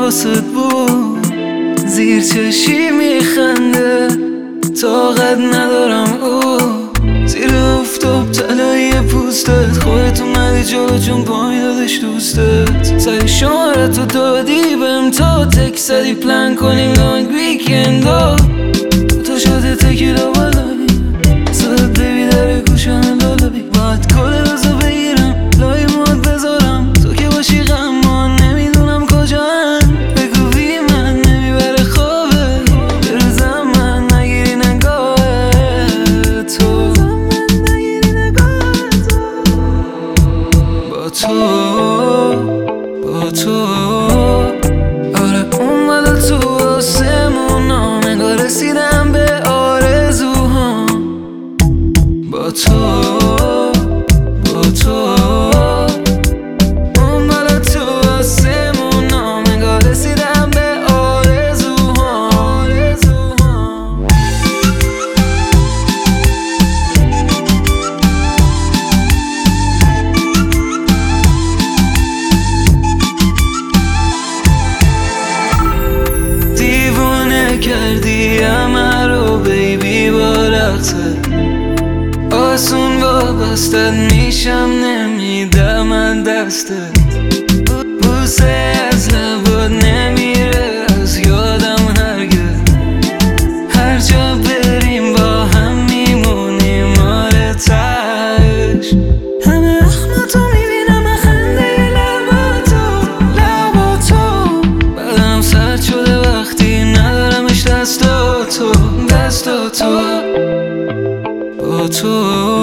حواست بود زیر چشی میخنده طاقت ندارم او زیر افتاب طلایی پوستت خودت اومدی جلو چون پایین دادش دوستت سری شمارتو دادی بهم تا تک زدی پلن کنیم لانگ ویکندا تو شده تکیلا بالایی صدت بیبی در گوشم لالایی باید کل روزو بگیرم لای ماد بذارم تو که باشی غمان نمیدونم کجا هم بگو بی من نمیبره خوابه بروزم من نگیری نگاه تو با تو آره اومده تو آسمونا نگاه رسیدم به آرزوها با تو اومده تو آسمونا نگاه رسیدم به آرزوها دیوونه کردی همه رو بیبی با رقصت آسون وابستت میشم نمیدم من دستت بوسه از لبات نمیره از یادم هرگز هر جا بریم با هم میمونیم آره تهش همه اخماتو میبینم خنده لباتو بدنم سرد شده وقتی ندارمش دستاتو با تو